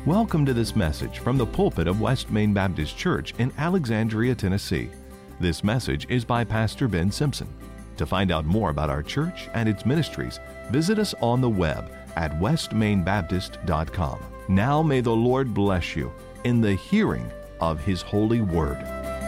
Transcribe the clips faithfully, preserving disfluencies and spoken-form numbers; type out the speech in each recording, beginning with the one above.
Welcome to this message from the pulpit of West Main Baptist Church in Alexandria, Tennessee. This message is by Pastor Ben Simpson. To find out more about our church and its ministries, visit us on the web at west main baptist dot com. Now may the Lord bless you in the hearing of His holy word.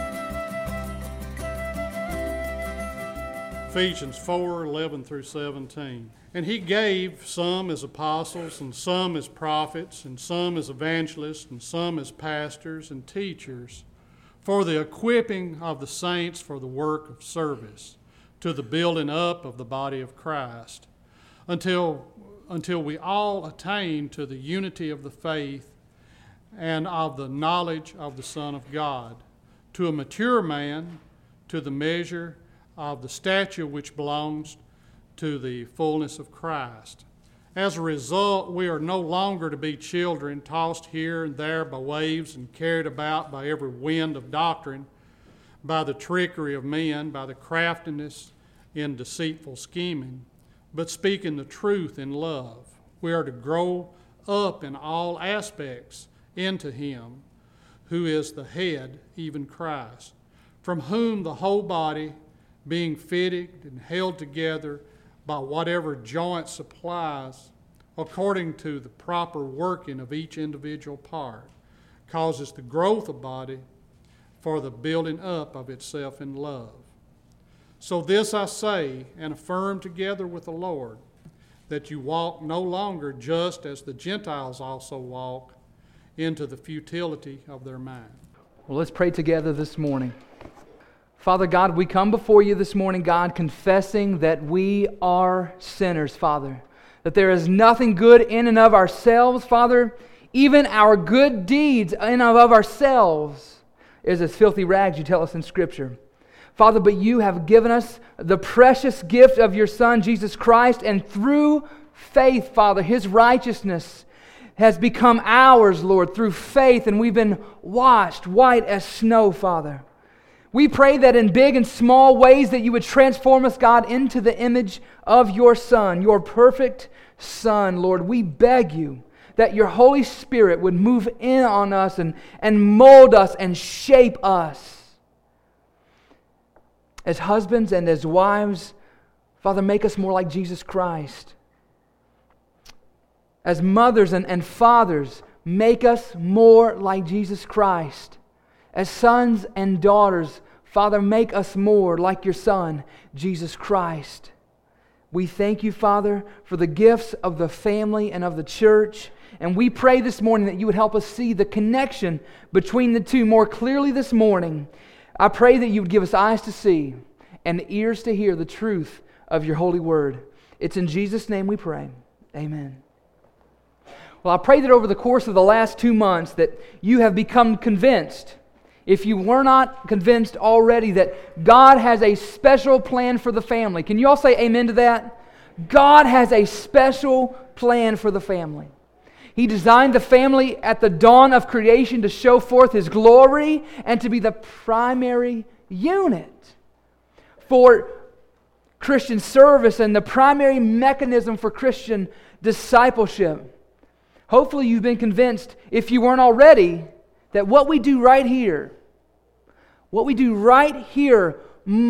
Ephesians four, eleven through seventeen. And He gave some as apostles, and some as prophets, and some as evangelists, and some as pastors and teachers, for the equipping of the saints for the work of service, to the building up of the body of Christ, until, until we all attain to the unity of the faith and of the knowledge of the Son of God, to a mature man, to the measure of the stature which belongs to the fullness of Christ. As a result, we are no longer to be children tossed here and there by waves and carried about by every wind of doctrine, by the trickery of men, by the craftiness in deceitful scheming, but speaking the truth in love. We are to grow up in all aspects into Him who is the head, even Christ, from whom the whole body, being fitted and held together by whatever joint supplies, according to the proper working of each individual part, causes the growth of body for the building up of itself in love. So this I say, and affirm together with the Lord, that you walk no longer just as the Gentiles also walk, into the futility of their mind. Well, let's pray together this morning. Father God, we come before you this morning, God, confessing that we are sinners, Father. That there is nothing good in and of ourselves, Father. Even our good deeds in and of ourselves is as filthy rags, you tell us in Scripture. Father, but you have given us the precious gift of your Son, Jesus Christ, and through faith, Father, His righteousness has become ours, Lord, through faith, and we've been washed white as snow, Father. We pray that in big and small ways that you would transform us, God, into the image of your Son, your perfect Son, Lord. We beg you that your Holy Spirit would move in on us and, and mold us and shape us. As husbands and as wives, Father, make us more like Jesus Christ. As mothers and, and fathers, make us more like Jesus Christ. As sons and daughters, Father, make us more like your Son, Jesus Christ. We thank you, Father, for the gifts of the family and of the church. And we pray this morning that you would help us see the connection between the two more clearly this morning. I pray that you would give us eyes to see and ears to hear the truth of your holy word. It's in Jesus' name we pray. Amen. Well, I pray that over the course of the last two months that you have become convinced, if you were not convinced already, that God has a special plan for the family. Can you all say amen to that? God has a special plan for the family. He designed the family at the dawn of creation to show forth His glory and to be the primary unit for Christian service and the primary mechanism for Christian discipleship. Hopefully you've been convinced, if you weren't already, that what we do right here, what we do right here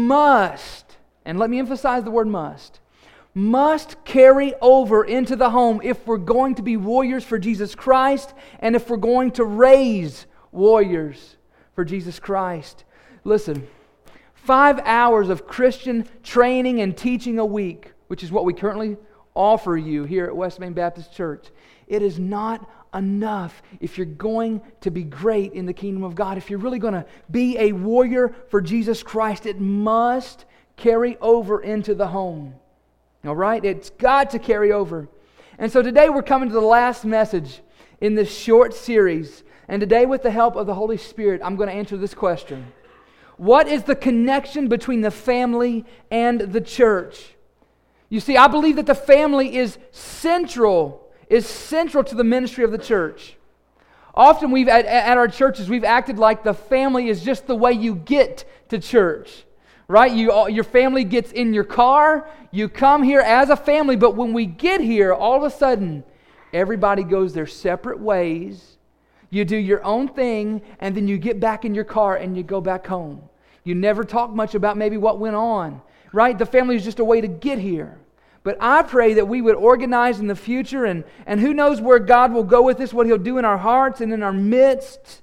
must, and let me emphasize the word must, must carry over into the home if we're going to be warriors for Jesus Christ and if we're going to raise warriors for Jesus Christ. Listen, five hours of Christian training and teaching a week, which is what we currently offer you here at West Main Baptist Church, it is not enough if you're going to be great in the kingdom of God. If you're really going to be a warrior for Jesus Christ, it must carry over into the home. All right? It's got to carry over. And so today we're coming to the last message in this short series. And today, with the help of the Holy Spirit, I'm going to answer this question. What is the connection between the family and the church? You see, I believe that the family is central is central to the ministry of the church. Often we've at, at our churches, we've acted like the family is just the way you get to church. Right? You, your family gets in your car, you come here as a family, but when we get here, all of a sudden, everybody goes their separate ways You do your own thing, and then you get back in your car and you go back home. You never talk much about maybe what went on, right? The family is just a way to get here. But I pray that we would organize in the future, and, and who knows where God will go with this, what He'll do in our hearts and in our midst,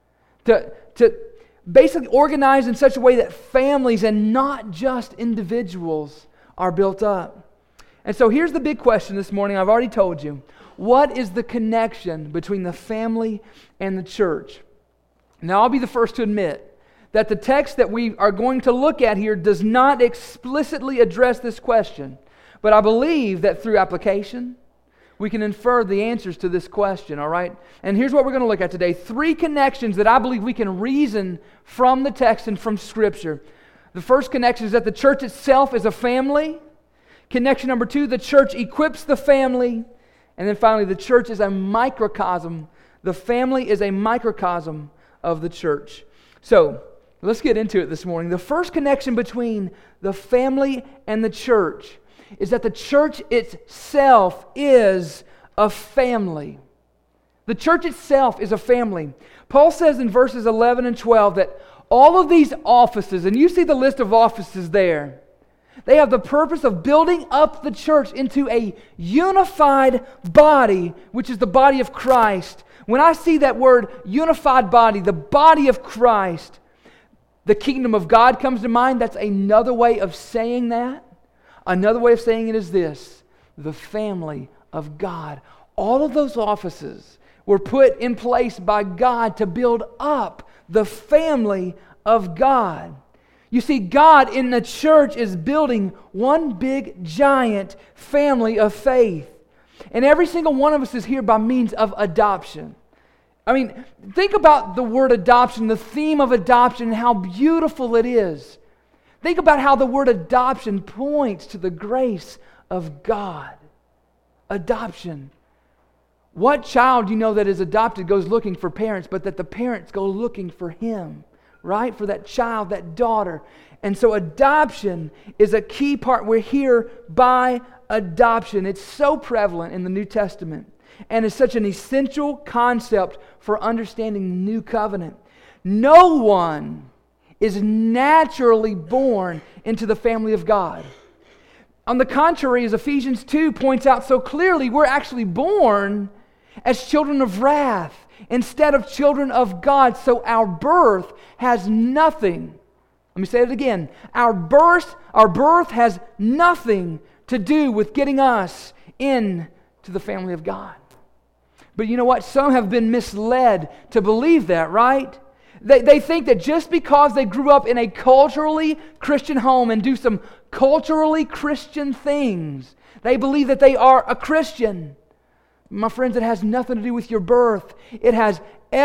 to, to basically organize in such a way that families and not just individuals are built up. And so here's the big question this morning. I've already told you. What is the connection between the family and the church? Now, I'll be the first to admit that the text that we are going to look at here does not explicitly address this question. But I believe that through application, we can infer the answers to this question, all right? And here's what we're going to look at today. Three connections that I believe we can reason from the text and from Scripture. The first connection is that the church itself is a family. Connection number two, the church equips the family. And then finally, the church is a microcosm. The family is a microcosm of the church. So, let's get into it this morning. The first connection between the family and the church is that the church itself is a family. The church itself is a family. Paul says in verses eleven and twelve that all of these offices, and you see the list of offices there, they have the purpose of building up the church into a unified body, which is the body of Christ. When I see that word unified body, the body of Christ, the kingdom of God comes to mind. That's another way of saying that. Another way of saying it is this: the family of God. All of those offices were put in place by God to build up the family of God. You see, God in the church is building one big, giant family of faith. And every single one of us is here by means of adoption. I mean, think about the word adoption, the theme of adoption, and how beautiful it is. Think about how the word adoption points to the grace of God. Adoption. What child you know that is adopted goes looking for parents, but that the parents go looking for him, right? For that child, that daughter. And so adoption is a key part. We're here by adoption. It's so prevalent in the New Testament and is such an essential concept for understanding the new covenant. No one is naturally born into the family of God. On the contrary, as Ephesians two points out so clearly, we're actually born as children of wrath instead of children of God. So our birth has nothing, let me say it again, our birth, our birth has nothing to do with getting us into the family of God. But you know what? Some have been misled to believe that, right? They, they think that just because they grew up in a culturally Christian home and do some culturally Christian things, they believe that they are a Christian. My friends, it has nothing to do with your birth. It has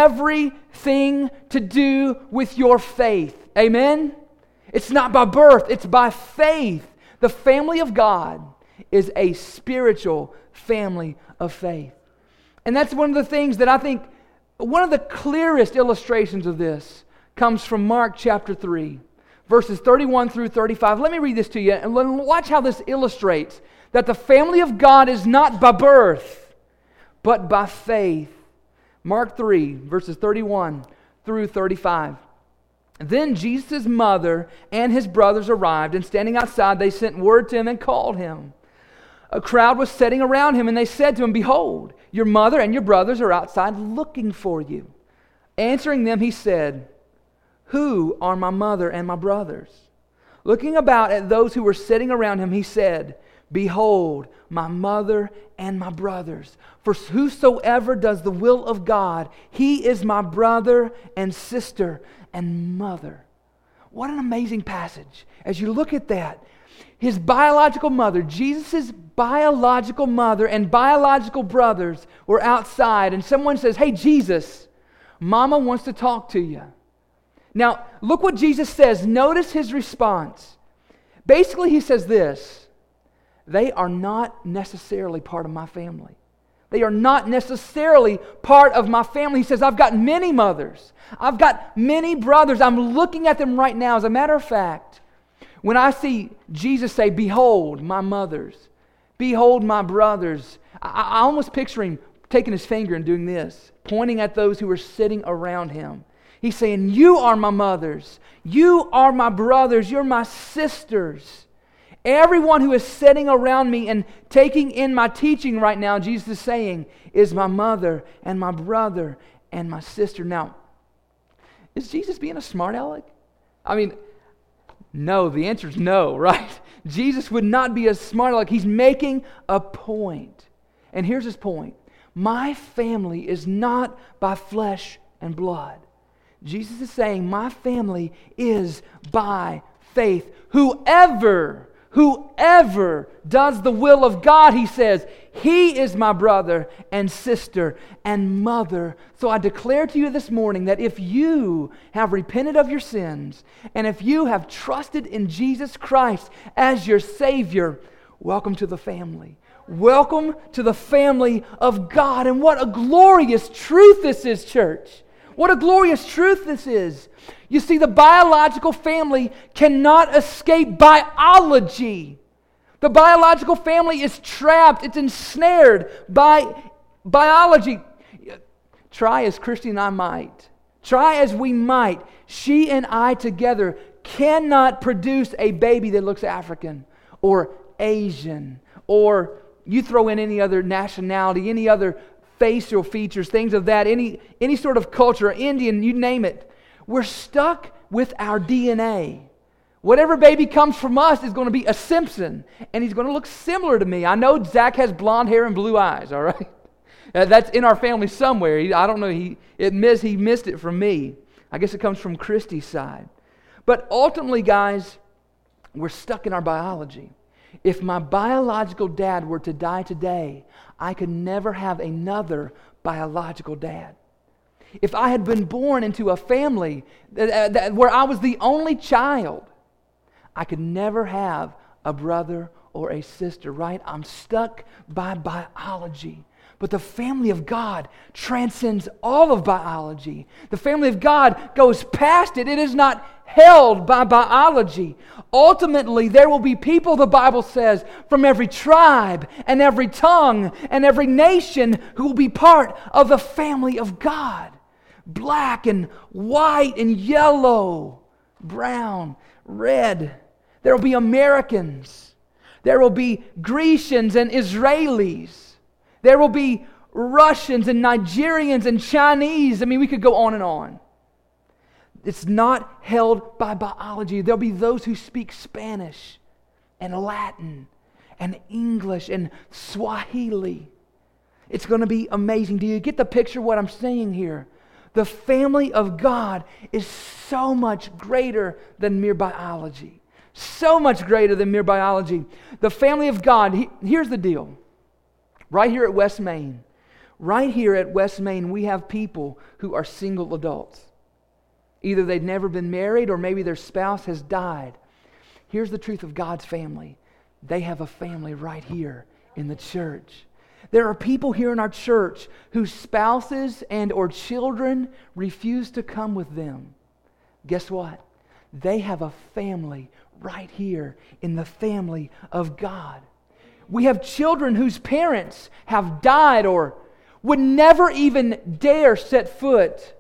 everything to do with your faith. Amen? It's not by birth, it's by faith. The family of God is a spiritual family of faith. And that's one of the things that I think, one of the clearest illustrations of this comes from Mark chapter three, verses thirty-one through thirty-five. Let me read this to you and watch how this illustrates that the family of God is not by birth, but by faith. Mark three, verses thirty-one through thirty-five. Then Jesus' mother and his brothers arrived, and standing outside, they sent word to him and called him. A crowd was sitting around him, and they said to him, "Behold, your mother and your brothers are outside looking for you." Answering them, he said, "Who are my mother and my brothers?" Looking about at those who were sitting around him, he said, "Behold, my mother and my brothers. For whosoever does the will of God, he is my brother and sister and mother." What an amazing passage. As you look at that, his biological mother, Jesus' biological mother and biological brothers were outside, and someone says, "Hey, Jesus, Mama wants to talk to you." Now, look what Jesus says. Notice his response. Basically, he says this: they are not necessarily part of my family. They are not necessarily part of my family. He says, I've got many mothers. I've got many brothers. I'm looking at them right now. As a matter of fact, when I see Jesus say, "Behold, my mothers, behold, my brothers," I, I almost picture him taking his finger and doing this, pointing at those who were sitting around him. He's saying, you are my mothers. You are my brothers. You're my sisters. Everyone who is sitting around me and taking in my teaching right now, Jesus is saying, is my mother and my brother and my sister. Now, is Jesus being a smart aleck? I mean, no, the answer is no, right? Jesus would not be a smart aleck. He's making a point. And here's his point. My family is not by flesh and blood. Jesus is saying, my family is by faith. Whoever, whoever does the will of God, he says, he is my brother and sister and mother. So I declare to you this morning that if you have repented of your sins and if you have trusted in Jesus Christ as your Savior, welcome to the family. Welcome to the family of God. And what a glorious truth this is, church. What a glorious truth this is. You see, the biological family cannot escape biology. The biological family is trapped, it's ensnared by biology. Try as Christy and I might, try as we might, she and I together cannot produce a baby that looks African or Asian, or you throw in any other nationality, any other facial features, things of that, any, any sort of culture, Indian, you name it. We're stuck with our D N A. Whatever baby comes from us is going to be a Simpson, and he's going to look similar to me. I know Zach has blonde hair and blue eyes, all right? Uh, that's in our family somewhere. He, I don't know, he, it miss, he missed it from me. I guess it comes from Christy's side. But ultimately, guys, we're stuck in our biology. If my biological dad were to die today, I could never have another biological dad. If I had been born into a family that, that, where I was the only child, I could never have a brother or a sister, right? I'm stuck by biology. But the family of God transcends all of biology. The family of God goes past it. It is not held by biology. Ultimately, there will be people, the Bible says, from every tribe and every tongue and every nation who will be part of the family of God. Black and white and yellow, brown, red. There will be Americans. There will be Grecians and Israelis. There will be Russians and Nigerians and Chinese. I mean, we could go on and on. It's not held by biology. There'll be those who speak Spanish and Latin and English and Swahili. It's going to be amazing. Do you get the picture of what I'm saying here? The family of God is so much greater than mere biology. So much greater than mere biology. The family of God, he, here's the deal. Right here at West Main, right here at West Main, we have people who are single adults. Either they've never been married or maybe their spouse has died. Here's the truth of God's family. They have a family right here in the church. There are people here in our church whose spouses and or children refuse to come with them. Guess what? They have a family right here in the family of God. We have children whose parents have died or would never even dare set foot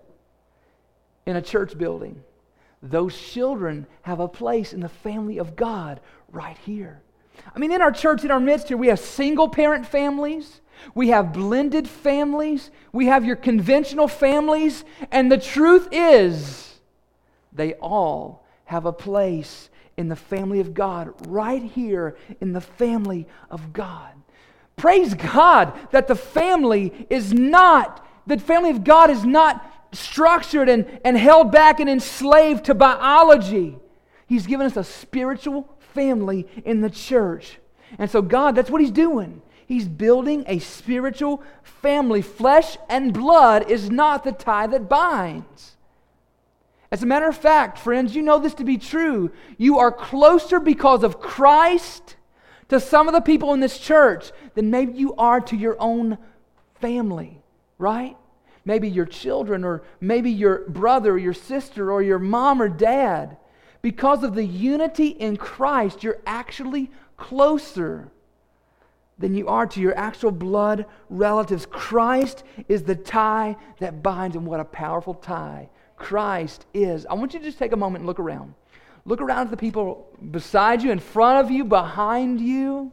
in a church building. Those children have a place in the family of God right here. I mean, in our church, in our midst here, we have single parent families. We have blended families. We have your conventional families. And the truth is, they all have a place in the family of God, right here in the family of God. Praise God that the family is not, the family of God is not structured and, and held back and enslaved to biology. He's given us a spiritual family in the church. And so God, that's what He's doing. He's building a spiritual family. Flesh and blood is not the tie that binds. As a matter of fact, friends, you know this to be true. You are closer because of Christ to some of the people in this church than maybe you are to your own family, right? Maybe your children or maybe your brother or your sister or your mom or dad. Because of the unity in Christ, you're actually closer than you are to your actual blood relatives. Christ is the tie that binds, and what a powerful tie Christ is. I want you to just take a moment and look around. Look around at the people beside you, in front of you, behind you.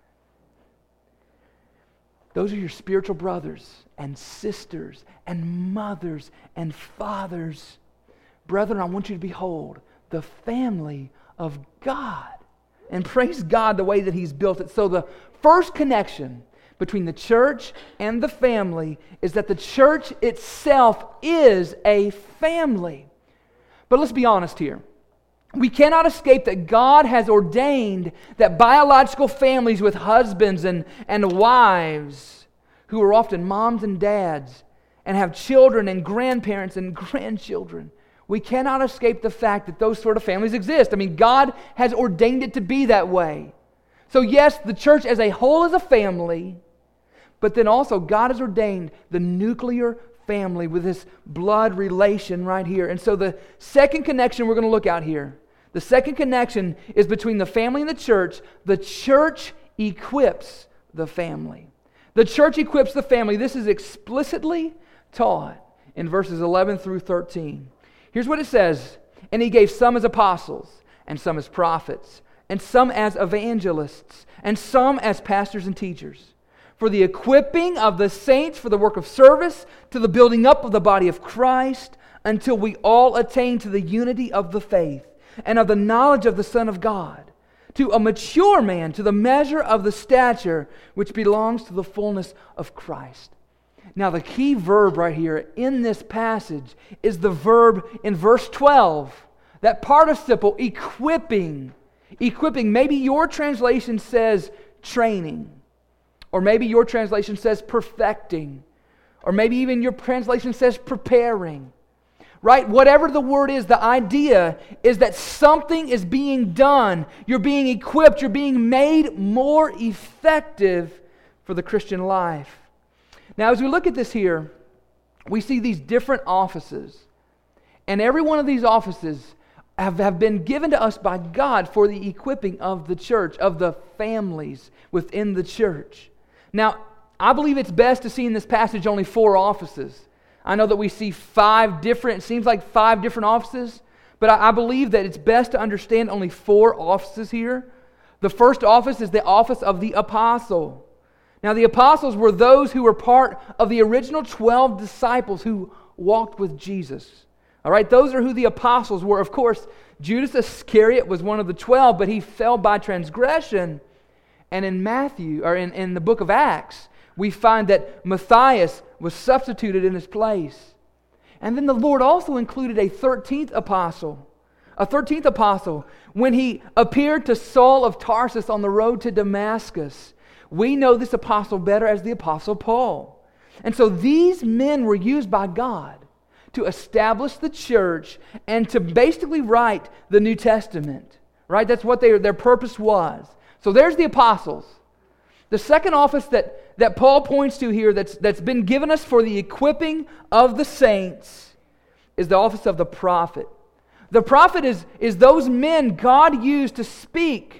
Those are your spiritual brothers and sisters and mothers and fathers. Brethren, I want you to behold the family of God. And praise God the way that He's built it. So the first connection between the church and the family is that the church itself is a family. But let's be honest here. We cannot escape that God has ordained that biological families with husbands and, and wives, who are often moms and dads, and have children and grandparents and grandchildren, we cannot escape the fact that those sort of families exist. I mean, God has ordained it to be that way. So yes, the church as a whole is a family, but then also God has ordained the nuclear family with this blood relation right here. And so the second connection we're going to look at here, the second connection is between the family and the church. The church equips the family. The church equips the family. This is explicitly taught in verses eleven through thirteen. Here's what it says. And He gave some as apostles, and some as prophets, and some as evangelists, and some as pastors and teachers, for the equipping of the saints for the work of service, to the building up of the body of Christ, until we all attain to the unity of the faith and of the knowledge of the Son of God, to a mature man, to the measure of the stature which belongs to the fullness of Christ. Now, the key verb right here in this passage is the verb in verse twelve, that participle, equipping. Equipping. Maybe your translation says training, or maybe your translation says perfecting, or maybe even your translation says preparing. Right? Whatever the word is, the idea is that something is being done. You're being equipped. You're being made more effective for the Christian life. Now, as we look at this here, we see these different offices. And every one of these offices have, have been given to us by God for the equipping of the church, of the families within the church. Now, I believe it's best to see in this passage only four offices. I know that we see five different, it seems like five different offices, but I, I believe that it's best to understand only four offices here. The first office is the office of the apostle. Now, the apostles were those who were part of the original twelve disciples who walked with Jesus. All right, those are who the apostles were. Of course, Judas Iscariot was one of the twelve, but he fell by transgression. And in Matthew, or in, in the book of Acts, we find that Matthias was substituted in his place. And then the Lord also included a thirteenth apostle. A thirteenth apostle, when he appeared to Saul of Tarsus on the road to Damascus. We know this apostle better as the Apostle Paul. And so these men were used by God to establish the church and to basically write the New Testament. Right? That's what they, their purpose was. So there's the apostles. The second office that, that Paul points to here that's, that's been given us for the equipping of the saints is the office of the prophet. The prophet is, is those men God used to speak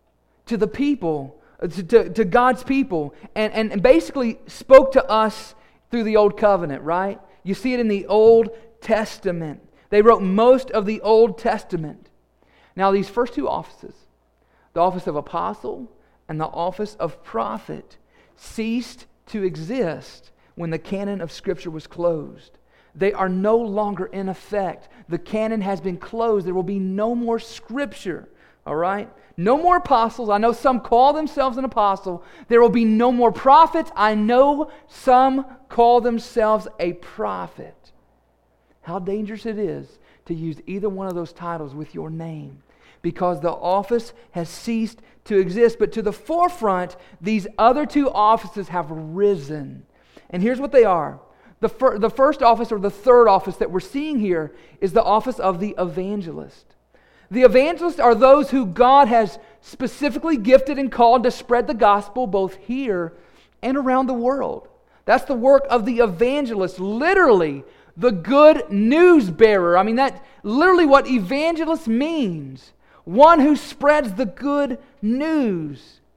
to the people, to, to, to God's people, and, and, and basically spoke to us through the Old Covenant, right? You see it in the Old Testament. They wrote most of the Old Testament. Now, these first two offices, the office of apostle and the office of prophet, ceased to exist when the canon of Scripture was closed. They are no longer in effect. The canon has been closed. There will be no more Scripture. All right? No more apostles. I know some call themselves an apostle. There will be no more prophets. I know some call themselves a prophet. How dangerous it is to use either one of those titles with your name, because the office has ceased to exist. But to the forefront, these other two offices have risen. And here's what they are. The, fir- the first office, or the third office that we're seeing here, is the office of the evangelist. The evangelists are those who God has specifically gifted and called to spread the gospel both here and around the world. That's the work of the evangelist, literally the good news bearer. I mean, that's literally what evangelist means. One who spreads the good news.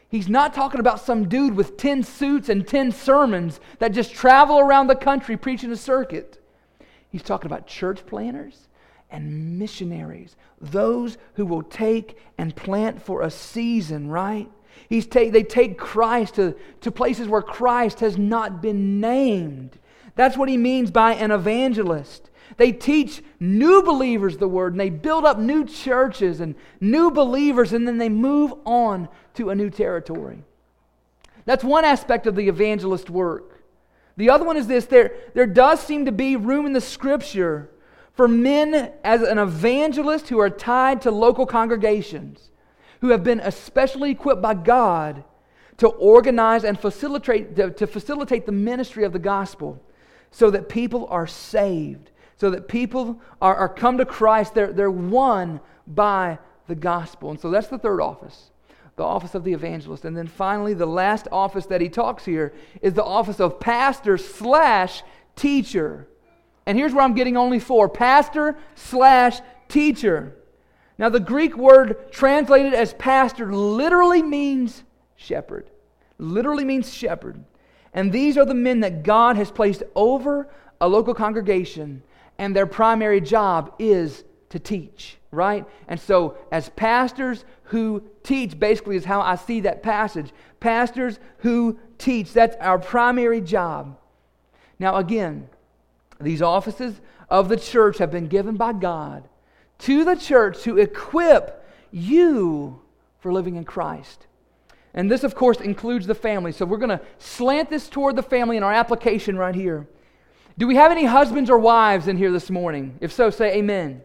He's not talking about some dude with ten suits and ten sermons that just travel around the country preaching a circuit. He's talking about church planners and missionaries, those who will take and plant for a season, right? He's take, they take Christ to, to places where Christ has not been named. That's what he means by an evangelist. They teach new believers the word, and they build up new churches and new believers, and then they move on to a new territory. That's one aspect of the evangelist work. The other one is this: there, there does seem to be room in the Scripture for men as an evangelist who are tied to local congregations, who have been especially equipped by God to organize and facilitate, to, to facilitate the ministry of the gospel so that people are saved, so that people are, are come to Christ. They're, they're won by the gospel. And so that's the third office, the office of the evangelist. And then finally, the last office that he talks here is the office of pastor slash teacher. And here's where I'm getting only four: pastor slash teacher. Now, the Greek word translated as pastor literally means shepherd. Literally means shepherd. And these are the men that God has placed over a local congregation, and their primary job is to teach, right? And so, as pastors who teach, basically is how I see that passage. Pastors who teach, that's our primary job. Now, again, these offices of the church have been given by God to the church to equip you for living in Christ. And this, of course, includes the family. So we're going to slant this toward the family in our application right here. Do we have any husbands or wives in here this morning? If so, say amen.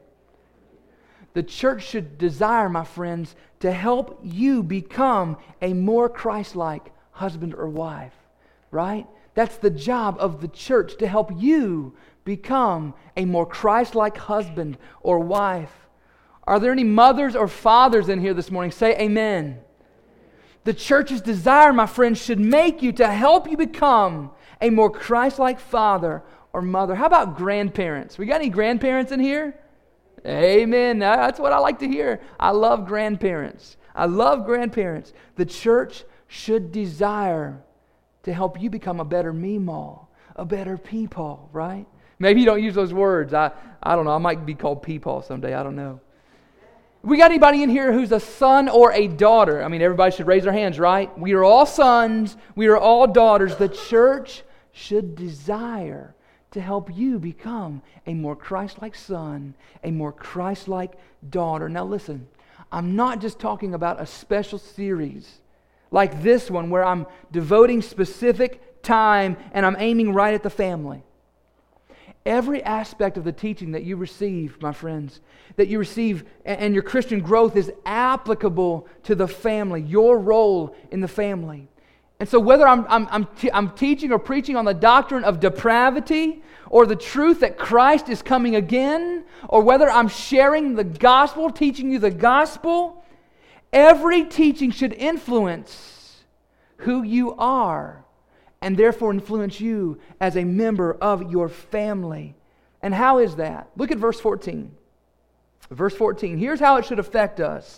The church should desire, my friends, to help you become a more Christ-like husband or wife, right? That's the job of the church, to help you become a more Christ-like husband or wife. Are there any mothers or fathers in here this morning? Say amen. The church's desire, my friends, should make you to help you become a more Christ-like father or mother. How about grandparents? We got any grandparents in here? Amen. That's what I like to hear. I love grandparents. I love grandparents. The church should desire to help you become a better meemaw, a better peepaw, right? Maybe you don't use those words. I, I don't know. I might be called peepaw someday. I don't know. We got anybody in here who's a son or a daughter? I mean, everybody should raise their hands, right? We are all sons. We are all daughters. The church should desire to help you become a more Christ-like son, a more Christ-like daughter. Now listen, I'm not just talking about a special series like this one where I'm devoting specific time and I'm aiming right at the family. Every aspect of the teaching that you receive, my friends, that you receive and your Christian growth is applicable to the family, your role in the family. And so whether I'm, I'm, I'm, te- I'm teaching or preaching on the doctrine of depravity or the truth that Christ is coming again, or whether I'm sharing the gospel, teaching you the gospel, every teaching should influence who you are and therefore influence you as a member of your family. And how is that? Look at verse fourteen. Verse fourteen. Here's how it should affect us.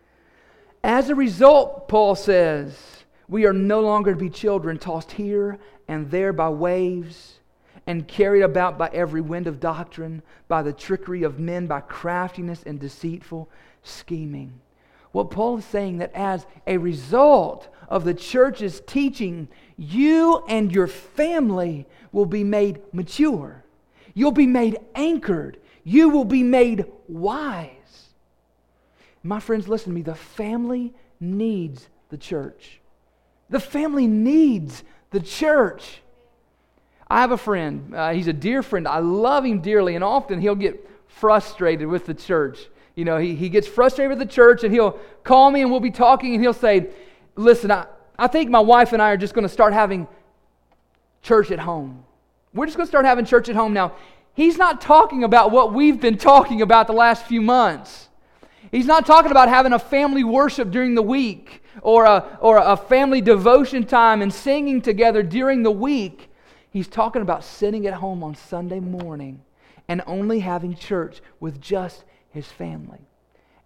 As a result, Paul says, we are no longer to be children tossed here and there by waves and carried about by every wind of doctrine, by the trickery of men, by craftiness and deceitful scheming. What Paul is saying, that as a result of the church's teaching, you and your family will be made mature. You'll be made anchored. You will be made wise. My friends, listen to me. The family needs the church. The family needs the church. I have a friend. Uh, he's a dear friend. I love him dearly, and often he'll get frustrated with the church. You know, he, he gets frustrated with the church, and he'll call me, and we'll be talking, and he'll say, listen, I, I think my wife and I are just going to start having church at home. We're just going to start having church at home now. He's not talking about what we've been talking about the last few months. He's not talking about having a family worship during the week or a, or a family devotion time and singing together during the week. He's talking about sitting at home on Sunday morning and only having church with just his family.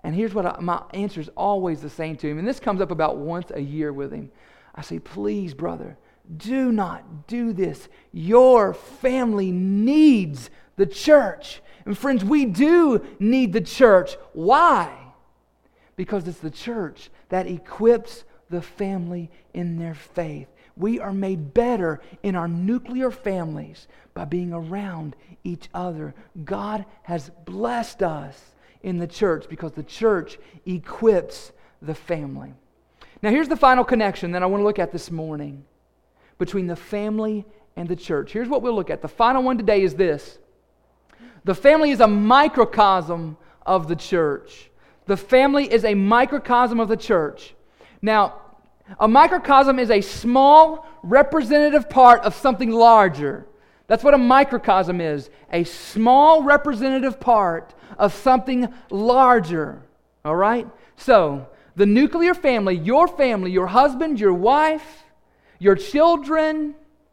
And here's what I, my answer is always the same to him. And this comes up about once a year with him. I say, please, brother, do not do this. Your family needs the church. And friends, we do need the church. Why? Because it's the church that equips the family in their faith. We are made better in our nuclear families by being around each other. God has blessed us in the church because the church equips the family. Now here's the final connection that I want to look at this morning between the family and the church. Here's what we'll look at. The final one today is this. The family is a microcosm of the church. The family is a microcosm of the church. Now, a microcosm is a small representative part of something larger. That's what a microcosm is. A small representative part of something larger. All right? So, the nuclear family, your family, your husband, your wife, your children,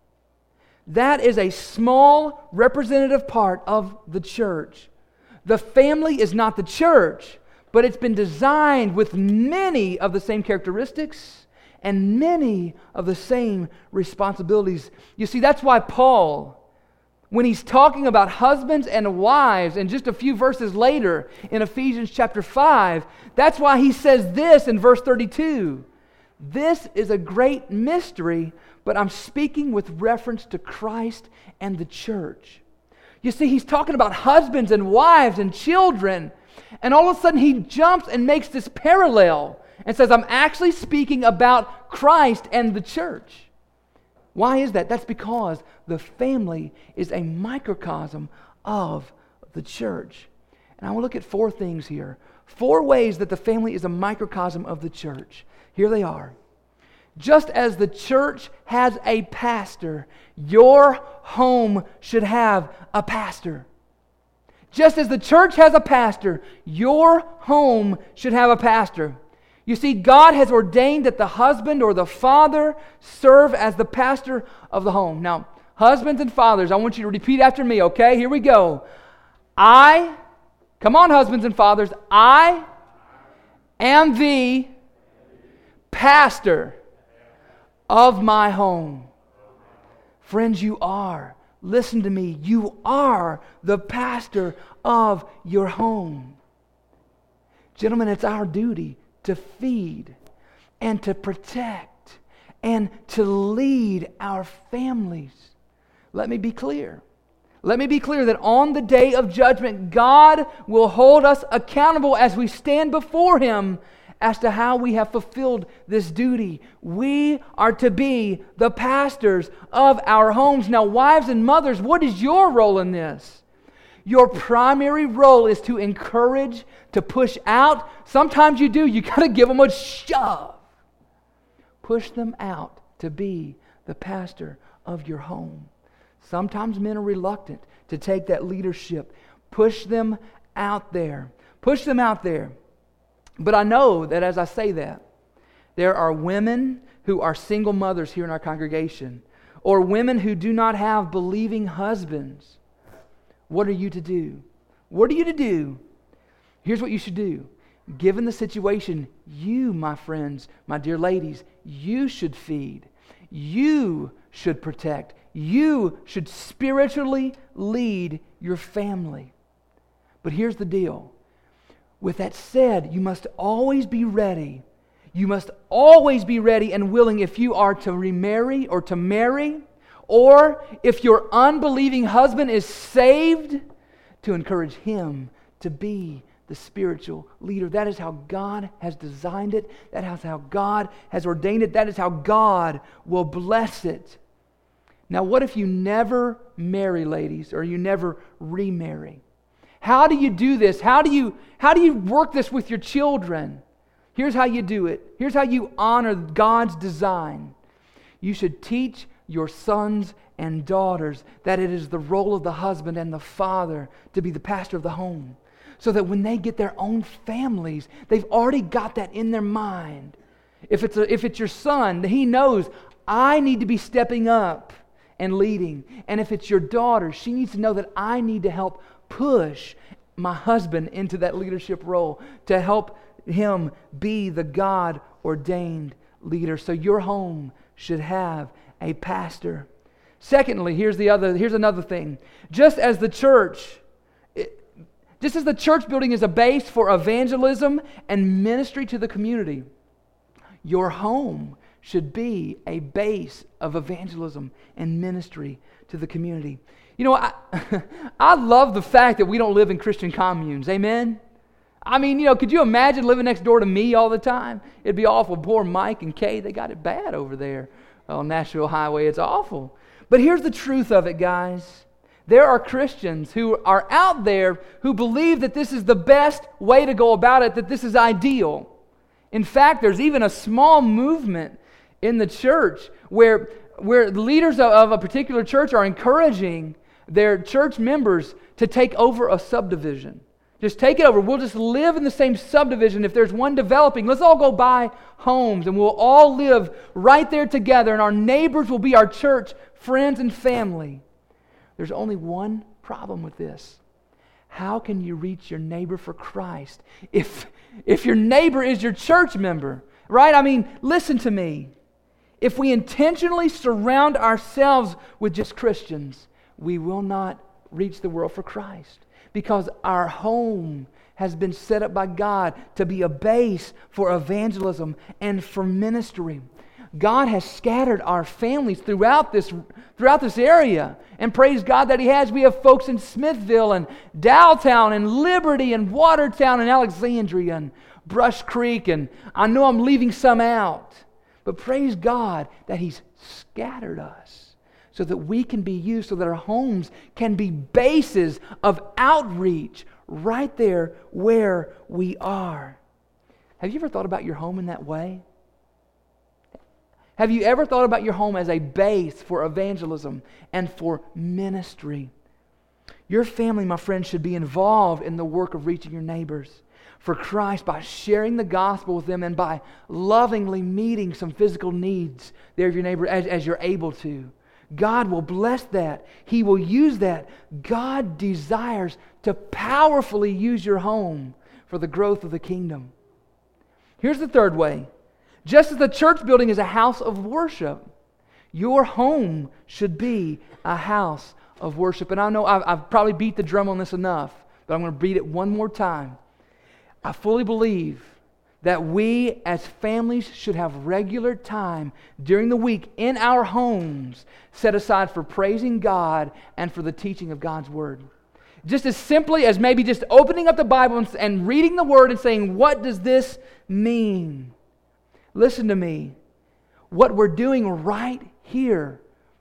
that is a small representative part of the church. The family is not the church, but it's been designed with many of the same characteristics and many of the same responsibilities. You see, that's why Paul, when he's talking about husbands and wives, and just a few verses later in Ephesians chapter five, that's why he says this in verse thirty-two. This is a great mystery, but I'm speaking with reference to Christ and the church. You see, he's talking about husbands and wives and children, and all of a sudden he jumps and makes this parallel and says, I'm actually speaking about Christ and the church. Why is that? That's because the family is a microcosm of the church. And I will look at four things here. Four ways that the family is a microcosm of the church. Here they are. Just as the church has a pastor, your home should have a pastor. Just as the church has a pastor, your home should have a pastor. You see, God has ordained that the husband or the father serve as the pastor of the home. Now, husbands and fathers, I want you to repeat after me, okay? Here we go. I, come on, husbands and fathers, I am the pastor of my home. Friends, you are. Listen to me. You are the pastor of your home. Gentlemen, it's our duty to feed and to protect and to lead our families. Let me be clear. Let me be clear that on the day of judgment, God will hold us accountable as we stand before Him as to how we have fulfilled this duty. We are to be the pastors of our homes. Now, wives and mothers, what is your role in this? Your primary role is to encourage, to push out. Sometimes you do. You got to give them a shove. Push them out to be the pastor of your home. Sometimes men are reluctant to take that leadership. Push them out there. Push them out there. But I know that as I say that, there are women who are single mothers here in our congregation, or women who do not have believing husbands. What are you to do? What are you to do? Here's what you should do. Given the situation, you, my friends, my dear ladies, you should feed. You should protect. You should spiritually lead your family. But here's the deal. With that said, you must always be ready. You must always be ready and willing if you are to remarry or to marry, or if your unbelieving husband is saved, to encourage him to be the spiritual leader. That is how God has designed it. That is how God has ordained it. That is how God will bless it. Now, what if you never marry, ladies, or you never remarry? How do you do this? How do you, how do you work this with your children? Here's how you do it. Here's how you honor God's design. You should teach your sons and daughters that it is the role of the husband and the father to be the pastor of the home, so that when they get their own families, they've already got that in their mind. If it's a, if it's your son, he knows, I need to be stepping up and leading. And if it's your daughter, she needs to know that I need to help push my husband into that leadership role, to help him be the God-ordained leader. So your home should have a pastor. Secondly, here's the other. Here's another thing. Just as the church, it, just as the church building is a base for evangelism and ministry to the community, your home should be a base of evangelism and ministry to the community. You know, I, I love the fact that we don't live in Christian communes. Amen? I mean, you know, could you imagine living next door to me all the time? It'd be awful. Poor Mike and Kay, they got it bad over there on Nashville Highway. It's awful. But here's the truth of it, guys. There are Christians who are out there who believe that this is the best way to go about it, that this is ideal. In fact, there's even a small movement in the church where, where leaders of, of a particular church are encouraging their church members to take over a subdivision. Just take it over. We'll just live in the same subdivision. If there's one developing, let's all go buy homes and we'll all live right there together, and our neighbors will be our church friends and family. There's only one problem with this. How can you reach your neighbor for Christ if, if your neighbor is your church member? Right? I mean, listen to me. If we intentionally surround ourselves with just Christians, we will not reach the world for Christ, because our home has been set up by God to be a base for evangelism and for ministry. God has scattered our families throughout this throughout this area, and praise God that He has. We have folks in Smithville and Dowtown and Liberty and Watertown and Alexandria and Brush Creek, and I know I'm leaving some out, but praise God that He's scattered us so that we can be used, so that our homes can be bases of outreach right there where we are. Have you ever thought about your home in that way? Have you ever thought about your home as a base for evangelism and for ministry? Your family, my friend, should be involved in the work of reaching your neighbors for Christ by sharing the gospel with them and by lovingly meeting some physical needs there of your neighbor as, as you're able to. God will bless that. He will use that. God desires to powerfully use your home for the growth of the kingdom. Here's the third way. Just as the church building is a house of worship, your home should be a house of worship. And I know I've, I've probably beat the drum on this enough, but I'm going to beat it one more time. I fully believe that we as families should have regular time during the week in our homes set aside for praising God and for the teaching of God's Word. Just as simply as maybe just opening up the Bible and, and reading the Word and saying, what does this mean? Listen to me. What we're doing right here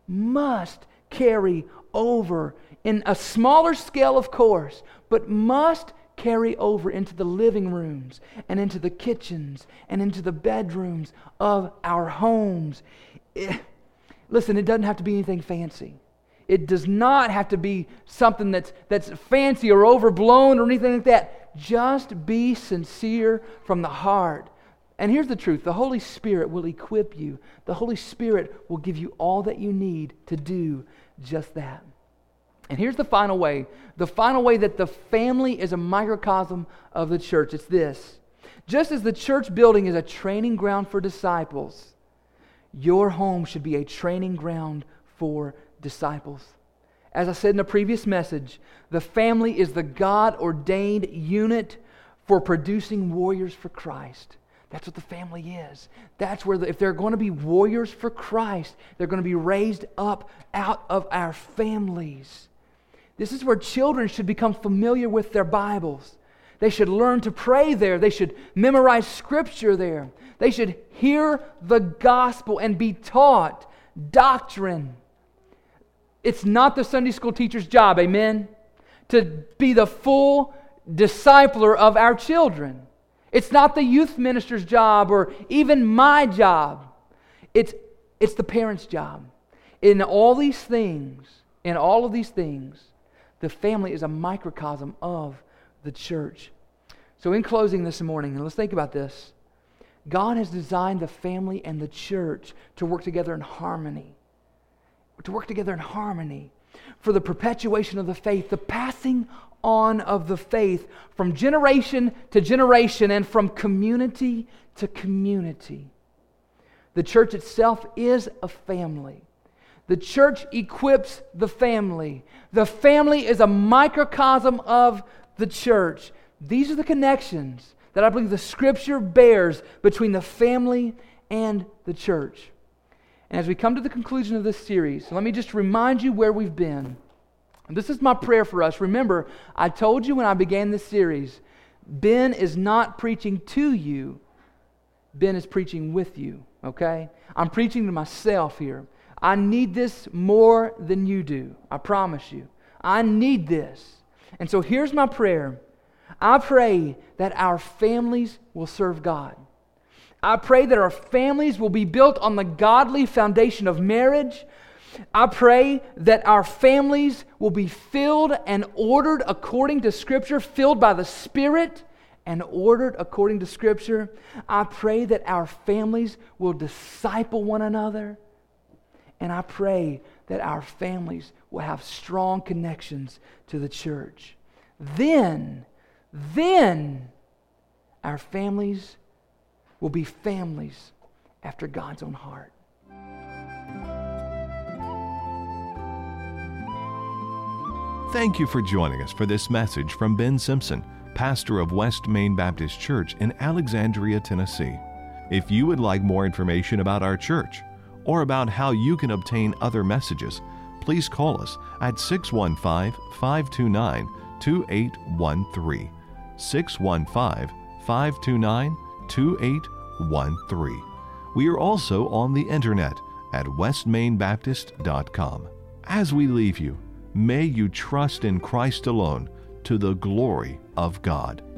must carry over in a smaller scale, of course, but must carry over into the living rooms and into the kitchens and into the bedrooms of our homes. It, listen, it doesn't have to be anything fancy. It does not have to be something that's, that's fancy or overblown or anything like that. Just be sincere from the heart. And here's the truth. The Holy Spirit will equip you. The Holy Spirit will give you all that you need to do just that. And here's the final way. The final way that the family is a microcosm of the church. It's this. Just as the church building is a training ground for disciples, your home should be a training ground for disciples. As I said in a previous message, the family is the God-ordained unit for producing warriors for Christ. That's what the family is. That's where, the, if they're going to be warriors for Christ, they're going to be raised up out of our families. This is where children should become familiar with their Bibles. They should learn to pray there. They should memorize Scripture there. They should hear the gospel and be taught doctrine. It's not the Sunday school teacher's job, amen, to be the full discipler of our children. It's not the youth minister's job or even my job. It's, it's the parent's job. In all these things, in all of these things, the family is a microcosm of the church. So in closing this morning, and let's think about this. God has designed the family and the church to work together in harmony. To work together in harmony. for the perpetuation of the faith, the passing on of the faith from generation to generation and from community to community. The church itself is a family. The church equips the family. The family is a microcosm of the church. These are the connections that I believe the Scripture bears between the family and the church. And as we come to the conclusion of this series, let me just remind you where we've been. And this is my prayer for us. Remember, I told you when I began this series, Ben is not preaching to you. Ben is preaching with you, okay? I'm preaching to myself here. I need this more than you do. I promise you. I need this. And so here's my prayer. I pray that our families will serve God. I pray that our families will be built on the godly foundation of marriage. I pray that our families will be filled and ordered according to Scripture, filled by the Spirit and ordered according to Scripture. I pray that our families will disciple one another. And I pray that our families will have strong connections to the church. Then, then our families will be families after God's own heart. Thank you for joining us for this message from Ben Simpson, pastor of West Main Baptist Church in Alexandria, Tennessee. If you would like more information about our church or about how you can obtain other messages, please call us at six one five, five two nine, two eight one three. six one five, five two nine, two eight one three. We are also on the internet at west main baptist dot com. As we leave you, may you trust in Christ alone to the glory of God.